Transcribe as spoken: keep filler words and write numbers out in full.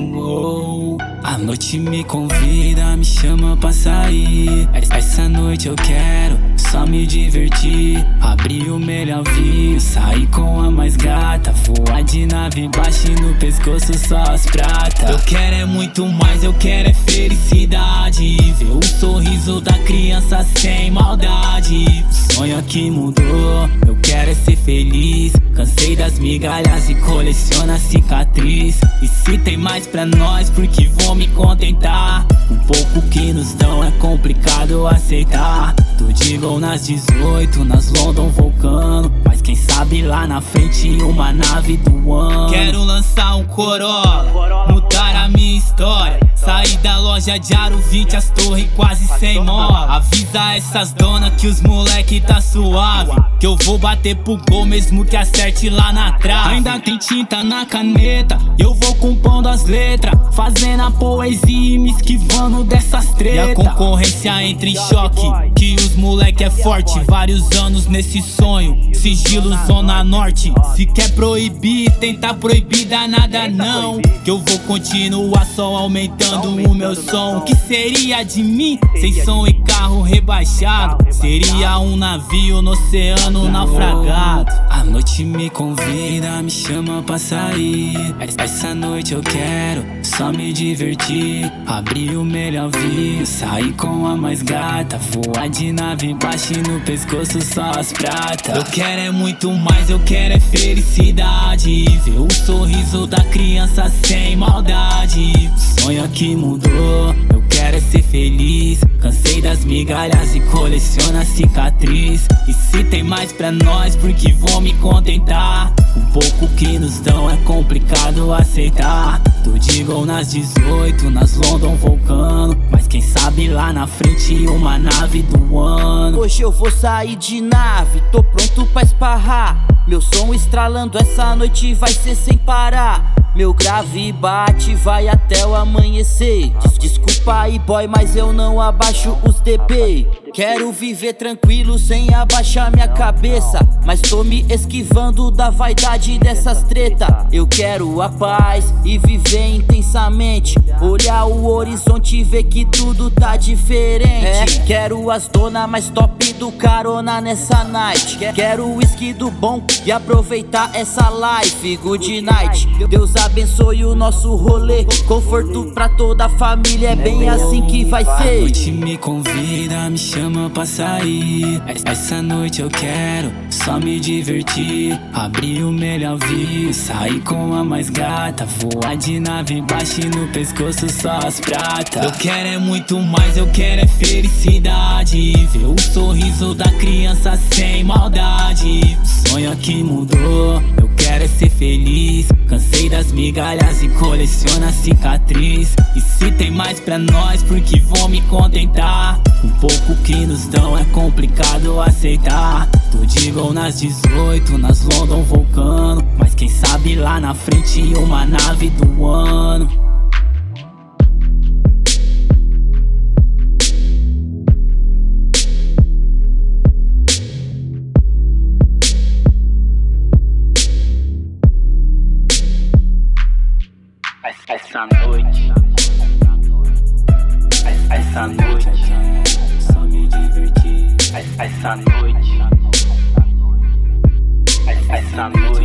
Oh, a noite me convida, me chama pra sair. Essa noite eu quero só me divertir. Abrir o melhor vinho, sair com a mais gata, voar de nave baixa e no pescoço só as pratas. Eu quero é muito mais, eu quero é felicidade. Ver o sorriso da criança sem maldade. O sonho que mudou, eu quero é ser feliz. Cansei das migalhas e coleciona cicatriz. E se tem mais pra nós, porque vou me contentar. O pouco que nos dão é complicado aceitar. Tô de gol nas dezoito, nas London Vulcano. Mas quem sabe lá na frente uma nave do ano. Quero lançar um Corolla, mudar a minha história. Sair da loja de Aro vinte, as torres quase sem mola. Avisa essas donas que os moleque tá suave, que eu vou bater pro gol mesmo que acerte lá na trave. Ainda tem tinta na caneta, eu vou compondo as letras, fazendo a poesia e me esquivando dessas tretas. E a concorrência entra em choque, que os moleque é forte. Vários anos nesse sonho, sigilo zona norte. Se quer proibir, tentar proibir dá nada não, que eu vou continuar só aumentando o meu som. O que seria de mim sem som e carro rebaixado? Seria um navio no oceano naufragado. A noite me convida, me chama pra sair. Essa noite eu quero só me divertir. Abrir o melhor vinho, sair com a mais gata, voar de nave baixa e no pescoço só as pratas. Eu quero é muito mais, eu quero é felicidade. Ver o sorriso da criança sem maldade. O sonho que mudou, eu quero é ser feliz. Cansei das migalhas e coleciona cicatriz. E se tem mais pra nós, porque vou me contentar. O pouco que nos dão é complicado aceitar. Tô de gol nas dezoito, nas London Vulcano. Mas quem sabe lá na frente uma nave do ano. Hoje eu vou sair de nave, tô pronto pra esparrar. Meu som estralando essa noite vai ser sem parar. Meu grave bate, vai até o amanhecer. Des Desculpa aí boy, mas eu não abaixo os D B. Quero viver tranquilo sem abaixar minha cabeça, mas tô me esquivando da vaidade dessas treta. Eu quero a paz e viver intensamente. Olhar o horizonte e ver que tudo tá diferente. É, quero as dona mais top do carona nessa night. Quero o whisky do bom e aproveitar essa life. Good night, Deus abençoe o nosso rolê. Conforto pra toda a família, é bem assim que vai ser. A noite me convida, me chama pra sair. Essa noite eu quero só me divertir. Abrir o melhor vinho, sair com a mais gata, voar de nave baixa e no pescoço só as pratas. Eu quero é muito mais, eu quero é felicidade. Ver o sorriso da criança sem maldade. O sonho que mudou, eu quero é ser feliz. Cansei das migalhas e coleciona cicatriz. E se tem mais pra nós, porque vou me contentar. O pouco que nos dão é complicado aceitar. Tô de gol nas dezoito, nas London Vulcano. Mas quem sabe lá na frente uma nave do ano. Essa noite, essa noite, só me divertir. Essa noite, essa noite.